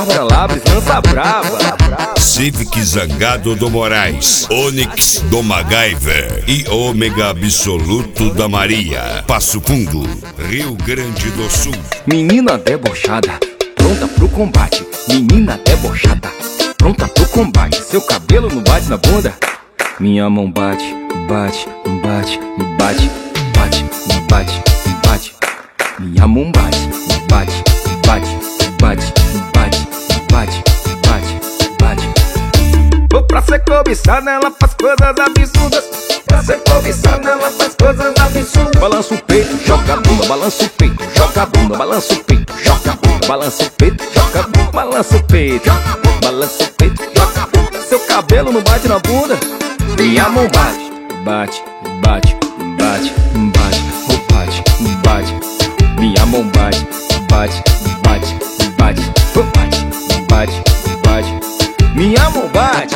Bárbara Labres lança brava. Civic Zangado do Moraes, Onyx do MacGyver e Ômega Absoluto da Maria. Passo Fundo, Rio Grande do Sul. Menina debochada, pronta pro combate. Menina debochada, pronta pro combate. Seu cabelo não bate na bunda? Minha mão bate, bate, bate, bate, bate, bate, bate. Minha mão bate, bate, bate, bate, bate, bate, bate, bate. Vou pra ser cobiçada, ela faz coisas absurdas. Pra ser cobiçada, ela faz coisas absurdas. Balança o peito, joga a bunda, balança o peito, joga a bunda, balança o peito, joga a bunda, balança o peito, joga a bunda, balança o peito, balança o peito, joga a bunda. Seu cabelo não bate na bunda? Minha mão bate, bate, bate, bate, bate, bate, bate. Minha mão bate, bate, bate, bate, bate, bate, bate. Minha mão bate.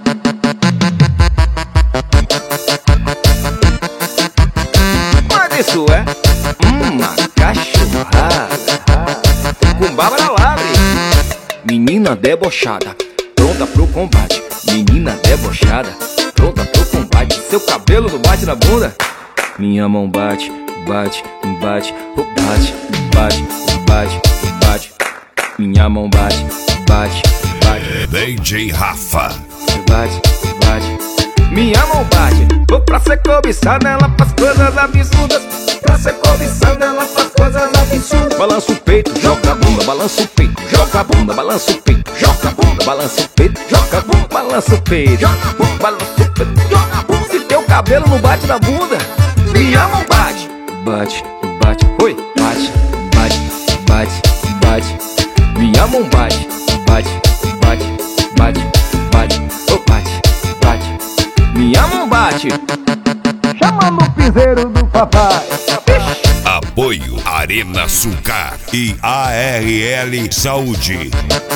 Mas isso é uma cachorrada com Bárbara Labres. Menina debochada, pronta pro combate. Menina debochada, pronta pro combate. Seu cabelo não bate na bunda? Minha mão bate, bate, bate, bate, bate, bate, bate. Minha mão bate, bate, bate. DJ Rafa. Bate, bate. Minha mão bate. Vou pra ser cobiçada, ela faz coisas absurdas. Pra ser cobiçada, ela faz coisas absurdas. Balança o peito, joga a bunda, balança o peito, joga a bunda, balança o peito, joga a bunda, balança o peito, joga a bunda, balança o peito, balança o peito, joga a bunda. Se teu cabelo não bate na bunda, minha mão bate, bate, bate, oi, bate, bate, bate, bate. Minha mão bate, bate, bate, bate, bate, oh, bate, bate. Minha mão bate. Chamando o piseiro do papai. Apoio Arena Sulcar e ARL Saúde.